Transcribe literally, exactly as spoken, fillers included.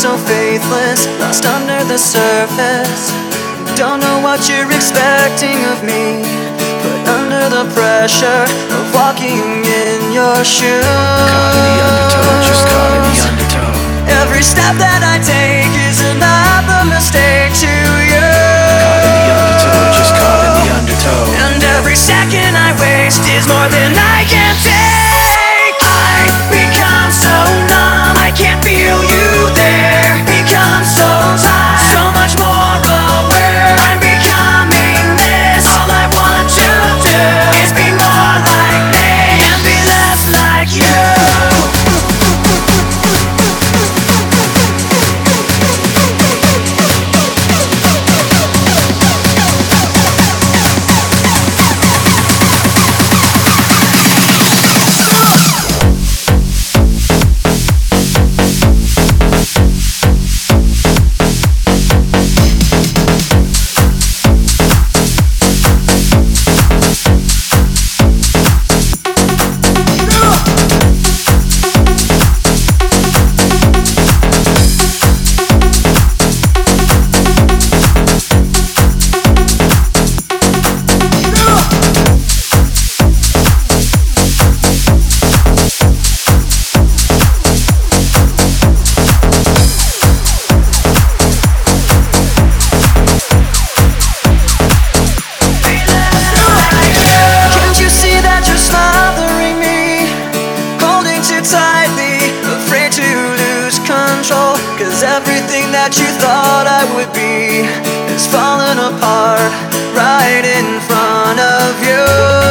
so faithless, lost under the surface. Don't know what you're expecting of me, but under the pressure of walking in your shoes, caught in the undertow, just caught in the undertow. Every step that I take is another mistake to you. Caught in the undertow, just caught in the undertow. And every second I waste is more than I can take. I've become so numb, I can't feel you there. Become so tired, so much more aware. I'm becoming this. All I want to do is be more like me and be less like you. Cause everything that you thought I would be is falling apart right in front of you.